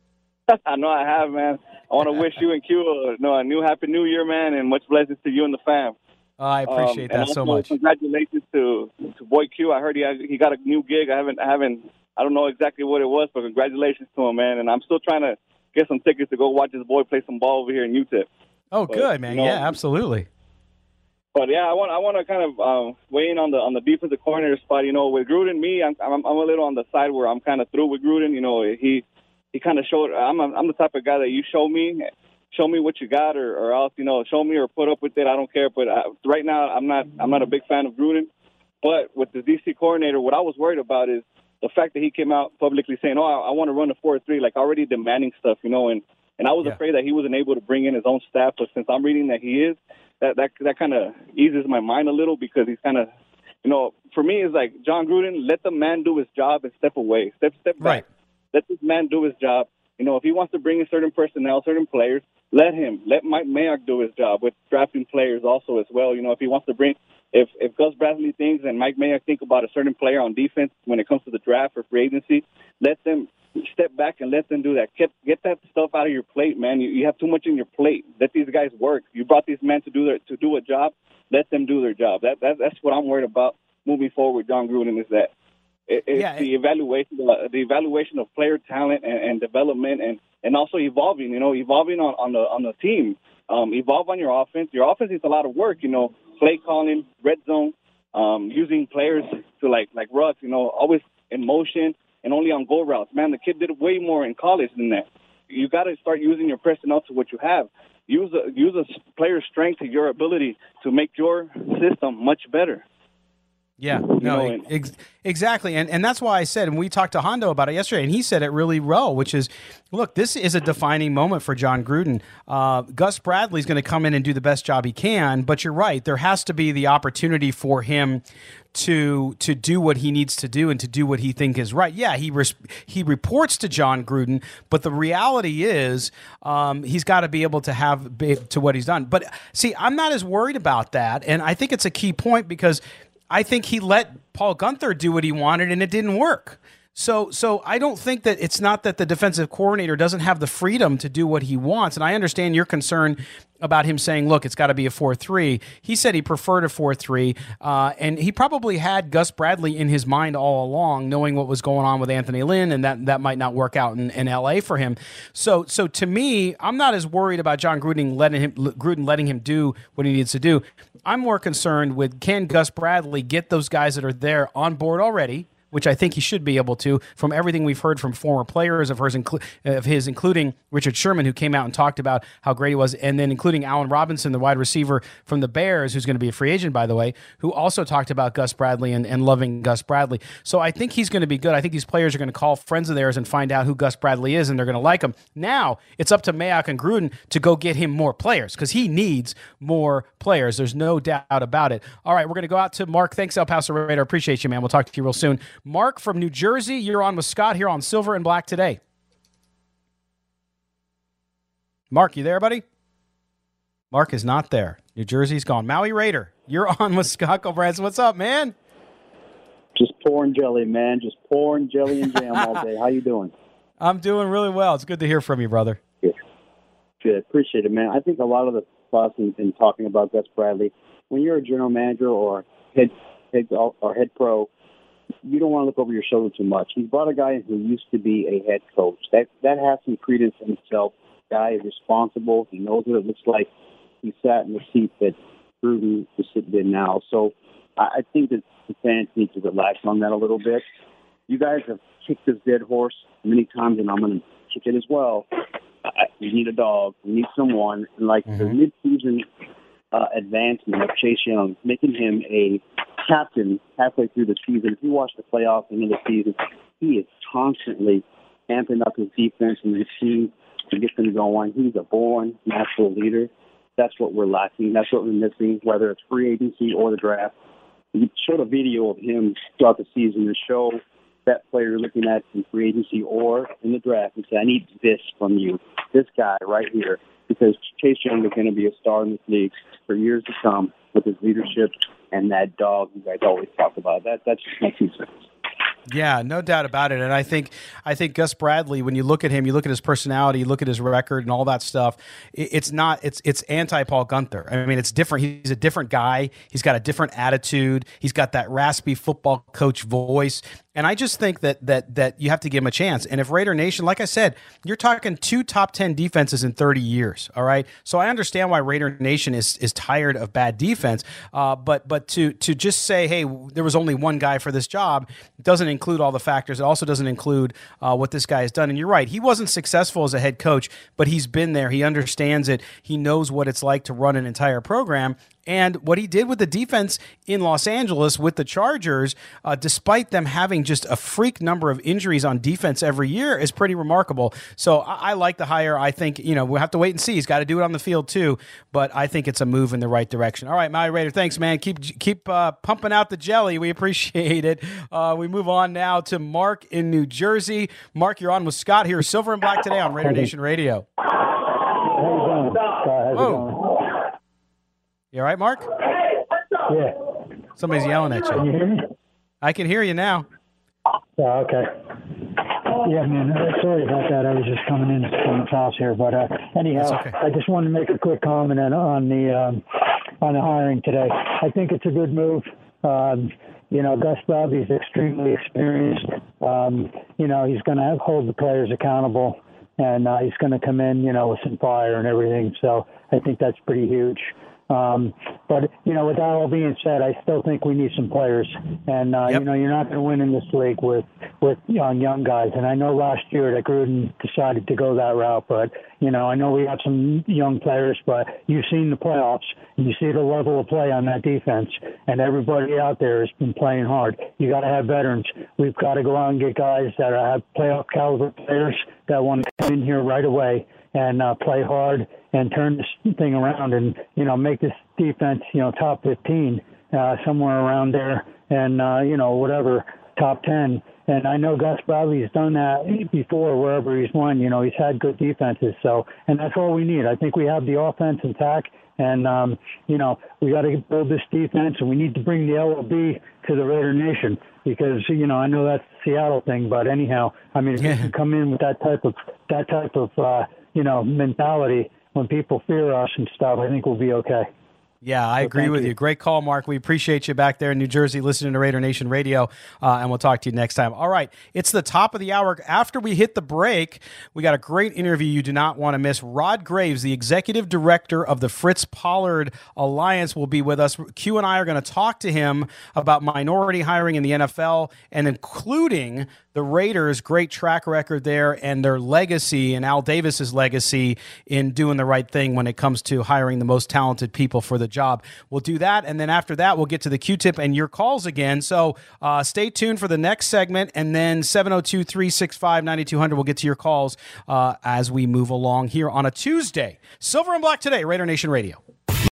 I know I have, man. I want to wish you and Q a new Happy New Year, man, and much blessings to you and the fam. I appreciate that so much. Congratulations to Boy Q. I heard he got a new gig. I don't know exactly what it was, but congratulations to him, man. And I'm still trying to get some tickets to go watch his boy play some ball over here in UTEP. Oh, good, man. Yeah, absolutely. But yeah, I want to kind of weigh in on the defensive coordinator spot. With Gruden, I'm a little on the side where I'm kind of through with Gruden. He kind of showed. I'm the type of guy that you show me what you got, or else, show me or put up with it. I don't care. But right now, I'm not a big fan of Gruden. But with the DC coordinator, what I was worried about is the fact that he came out publicly saying, "Oh, I want to run a 4-3," like already demanding stuff, and I was afraid that he wasn't able to bring in his own staff. But since I'm reading that he is, that kind of eases my mind a little, because he's kind of, for me, it's like John Gruden, let the man do his job and step away, step back. Right. Let this man do his job. If he wants to bring in certain personnel, certain players, let Mike Mayock do his job with drafting players also as well. If he wants to bring, if Gus Bradley thinks and Mike Mayock think about a certain player on defense when it comes to the draft or free agency, let them step back and let them do that. Get that stuff out of your plate, man. You have too much in your plate. Let these guys work. You brought these men to do a job. Let them do their job. That's what I'm worried about moving forward with John Gruden, is that it's the evaluation of player talent and development, and also evolving on the team. Evolve on your offense. Your offense is a lot of work, play calling, red zone, using players to like Ruggs, always in motion and only on goal routes. Man, the kid did way more in college than that. You got to start using your personnel to what you have. Use a player's strength to your ability to make your system much better. Yeah, no, exactly. And that's why I said, and we talked to Hondo about it yesterday, and he said it really well, which is, look, this is a defining moment for John Gruden. Gus Bradley's going to come in and do the best job he can, but you're right. There has to be the opportunity for him to do what he needs to do and to do what he thinks is right. Yeah, he reports to John Gruden, but the reality is he's got to be able to have to what he's done. But see, I'm not as worried about that, and I think it's a key point, because I think he let Paul Guenther do what he wanted, and it didn't work. So I don't think that it's not that the defensive coordinator doesn't have the freedom to do what he wants. And I understand your concern about him saying, look, it's got to be a 4-3. He said he preferred a 4-3, and he probably had Gus Bradley in his mind all along, knowing what was going on with Anthony Lynn, and that might not work out in L.A. for him. So to me, I'm not as worried about John Gruden letting him do what he needs to do. I'm more concerned with, can Gus Bradley get those guys that are there on board already, which I think he should be able to, from everything we've heard from former players of his, including Richard Sherman, who came out and talked about how great he was, and then including Allen Robinson, the wide receiver from the Bears, who's going to be a free agent, by the way, who also talked about Gus Bradley and loving Gus Bradley. So I think he's going to be good. I think these players are going to call friends of theirs and find out who Gus Bradley is, and they're going to like him. Now, it's up to Mayock and Gruden to go get him more players, because he needs more players. There's no doubt about it. All right, we're going to go out to Mark. Thanks, El Paso Raider. Appreciate you, man. We'll talk to you real soon. Mark from New Jersey, you're on with Scott here on Silver and Black Today. Mark, you there, buddy? Mark is not there. New Jersey's gone. Maui Raider, you're on with Scott Gulbranson. What's up, man? Just pouring jelly, man. Just pouring jelly and jam all day. How you doing? I'm doing really well. It's good to hear from you, brother. Good. Appreciate it, man. I think a lot of the fuss in talking about Gus Bradley, when you're a general manager or head our head pro, you don't want to look over your shoulder too much. He's brought a guy who used to be a head coach. That has some credence in itself. The guy is responsible. He knows what it looks like. He sat in the seat that Gruden is sitting in now. So I think that the fans need to relax on that a little bit. You guys have kicked this dead horse many times, and I'm going to kick it as well. We need a dog. We need someone. And like the midseason advancement of Chase Young, making him a captain halfway through the season. If you watch the playoffs and the season, he is constantly amping up his defense and his team to get them going. He's a born natural leader. That's what we're lacking. That's what we're missing, whether it's free agency or the draft. You showed a video of him throughout the season to show that player you're looking at in free agency or in the draft and say, I need this from you, this guy right here, because Chase Young is going to be a star in this league for years to come with his leadership and that dog you guys always talk about. That's just my 2 cents. Yeah, no doubt about it. And I think Gus Bradley, when you look at him, you look at his personality, you look at his record and all that stuff, it's anti-Paul Guenther. I mean, it's different. He's a different guy. He's got a different attitude. He's got that raspy football coach voice. And I just think that you have to give him a chance. And if Raider Nation, like I said, you're talking 2 top 10 defenses in 30 years, all right? So I understand why Raider Nation is tired of bad defense. But to just say, hey, there was only one guy for this job doesn't include all the factors. It also doesn't include what this guy has done. And you're right, he wasn't successful as a head coach, but he's been there. He understands it. He knows what it's like to run an entire program. And what he did with the defense in Los Angeles with the Chargers, despite them having just a freak number of injuries on defense every year, is pretty remarkable. So I like the hire. I think, we'll have to wait and see. He's got to do it on the field too, but I think it's a move in the right direction. All right, Maui Raider, thanks, man. Keep pumping out the jelly. We appreciate it. We move on now to Mark in New Jersey. Mark, you're on with Scott here, Silver and Black today on Raider Nation Radio. How you doing? How's it going? You all right, Mark? Yeah. Somebody's yelling at you. Can you hear me? I can hear you now. Oh, okay. Yeah, man, sorry about that. I was just coming in from the house here. But anyhow, okay. I just wanted to make a quick comment on the hiring today. I think it's a good move. Gus Bradley is extremely experienced. He's going to hold the players accountable, and he's going to come in, with some fire and everything. So I think that's pretty huge. But with that all being said, I still think we need some players. And, you're not going to win in this league with young guys. And I know last year that Gruden decided to go that route. But, I know we have some young players, but you've seen the playoffs. And you see the level of play on that defense. And everybody out there has been playing hard. You got to have veterans. We've got to go out and get guys that have playoff caliber players that want to come in here right away and play hard and turn this thing around and, make this defense, top 15, somewhere around there and, whatever, top 10. And I know Gus Bradley's done that before wherever he's won. He's had good defenses. So, and that's all we need. I think we have the offense intact. And, we got to build this defense, and we need to bring the LOB to the Raider Nation because, I know that's the Seattle thing. But anyhow, I mean, if you can come in with that type of mentality when people fear us and stuff, I think we'll be okay. Yeah, I agree with you. Great call, Mark. We appreciate you back there in New Jersey listening to Raider Nation Radio, and we'll talk to you next time. All right, it's the top of the hour. After we hit the break, we got a great interview you do not want to miss. Rod Graves, the executive director of the Fritz Pollard Alliance, will be with us. Q and I are going to talk to him about minority hiring in the NFL and including the Raiders' great track record there and their legacy and Al Davis's legacy in doing the right thing when it comes to hiring the most talented people for the job. We'll do that, and then after that, we'll get to the Q-tip and your calls again. So stay tuned for the next segment, and then 702-365-9200. We'll get to your calls as we move along here on a Tuesday. Silver and Black today, Raider Nation Radio.